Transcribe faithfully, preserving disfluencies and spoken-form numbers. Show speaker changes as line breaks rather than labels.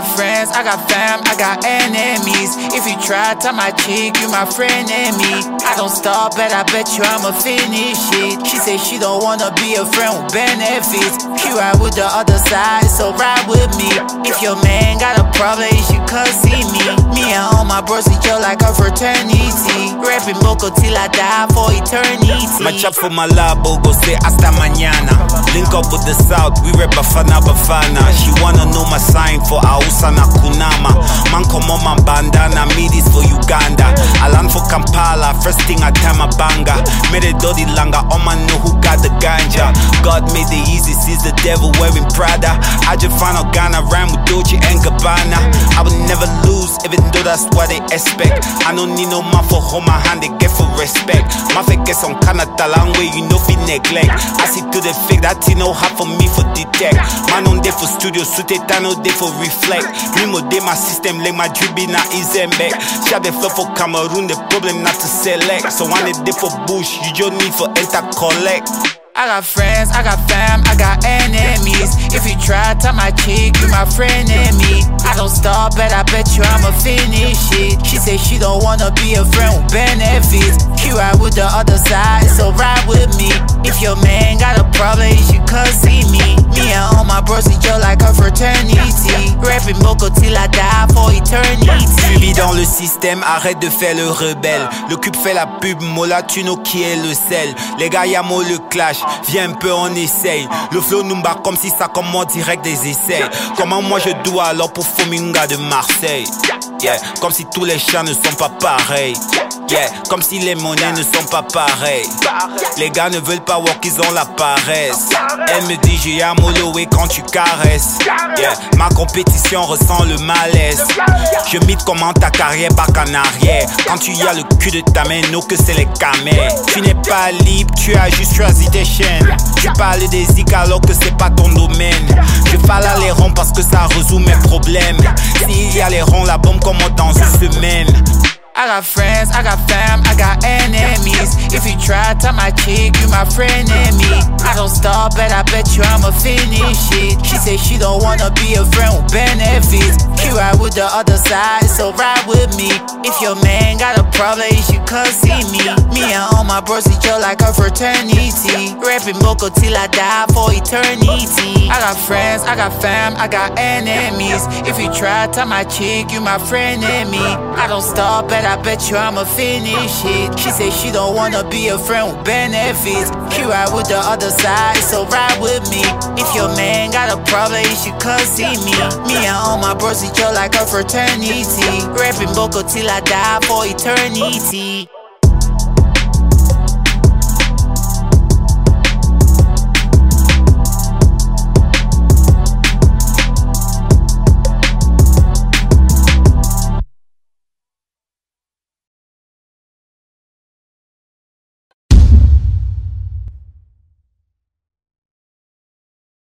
got friends, I got fam, I got enemies. If you try, tell my chick, you my friend and me. I don't stop, but I bet you I'ma finish it. She say she don't wanna be a friend with benefits. She ride with the other side, so ride with me. If your man got a problem, you should come see me. Me and all my bros, we chill like a fraternity. Rapping Moko till I die for eternity.
Match up for my labo, go say hasta mañana. Link up with the South, we rap Bafana Bafana. She wanna know my sign for Ausa na Kunama. Man come on my bandana, me this for Uganda. I land for Kampala, first thing I time a banga. Made a dodi langa, all man know who got the ganja. God made it easy, sees the devil wearing Prada. I just find out Ghana, rhyme with Dolce and Gabbana. I will never lose, even though that's what they expect. I don't need no man for hold my hand, they get for respect. My fake get some kind of talent where you know fi neglect. I see to the fake, that you know hard for me for detect. Man on there for studio, suit it, I know they for reflect. Me mo day my system, like my dribbling na Izembek. Shot the flow for Cameroon, the problem not to select. So when they day for bush, you just need for enter collect.
I got friends, I got fam, I got enemies. If you try, tell my chick, you my friend and me. I don't stop, but I bet you I'ma finish it. She say she don't wanna be a friend with benefits. She ride with the other side, so ride with me. If your man got a problem, you should come see me. Me and all my bros, we chill like a fraternity. Rapping Moko till I die for eternity.
Suivi dans le système, arrête de faire le rebelle. Le cube fait la pub, Mola, tu know qui est le sel. Les gars, y'a mo le clash. Viens un peu, on essaye. Le flow nous bat comme si ça commence direct des essais. Comment moi je dois alors pour Fominga de Marseille? Yeah, comme si tous les chats ne sont pas pareils. Yeah, comme si les monnaies ne sont pas pareilles. Les gars ne veulent pas voir qu'ils ont la paresse. Elle me dit j'ai un molowé quand tu caresses. Yeah, ma compétition ressent le malaise. Je mythe comment ta carrière back en arrière. Quand tu y as le cul de ta main, non que c'est les camères. Tu n'es pas libre, tu as juste choisi tes chaînes. Tu parles des zik alors que c'est pas ton domaine. Je parle à les ronds parce que ça résout mes problèmes. S'il y a les ronds, la bombe commence dans une semaine.
I got friends, I got fam, I got enemies. If you try, tell my chick, you my friend and me. I don't stop, but I bet you I'ma finish it. She say she don't wanna be a friend with benefits. She ride with the other side, so ride with me. If your man got a problem, you should come see me. Me and all my bros, we chill like a fraternity. Rapping Moko till I die for eternity. I got friends, I got fam, I got enemies. If you try, tell my chick, you my friend and me. I don't stop, but I bet you I'ma finish it. She say she don't wanna be a friend with benefits. She ride with the other side, so ride with me. If your man got a problem, you should come see me. Me and all my bros, we chill like a fraternity. Rapping Moko till I die for eternity.